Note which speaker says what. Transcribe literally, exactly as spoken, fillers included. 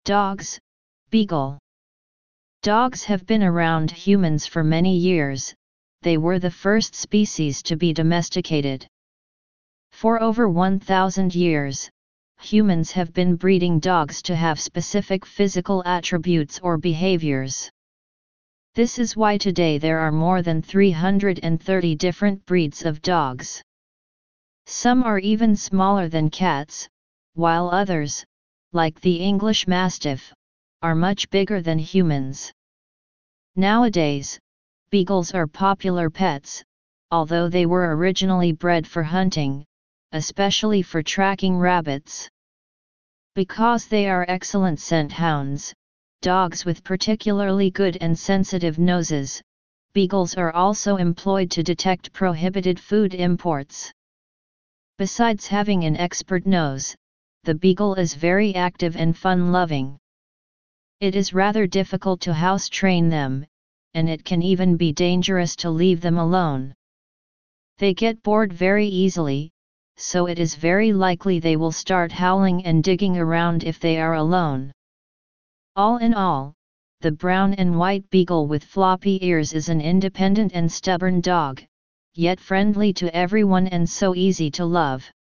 Speaker 1: Dogs, Beagle. Dogs have been around humans for many years. They were the first species to be domesticated. For over one thousand years, humans have been breeding dogs to have specific physical attributes or behaviors. This is why today there are more than three hundred thirty different breeds of dogs. Some are even smaller than cats, while others, like the English Mastiff, are much bigger than humans. Nowadays, beagles are popular pets, although they were originally bred for hunting, especially for tracking rabbits. Because they are excellent scent hounds, dogs with particularly good and sensitive noses, beagles are also employed to detect prohibited food imports. Besides having an expert nose, the beagle is very active and fun-loving. It is rather difficult to house train them, and it can even be dangerous to leave them alone. They get bored very easily, so it is very likely they will start howling and digging around if they are alone. All in all, the brown and white beagle with floppy ears is an independent and stubborn dog, yet friendly to everyone and so easy to love.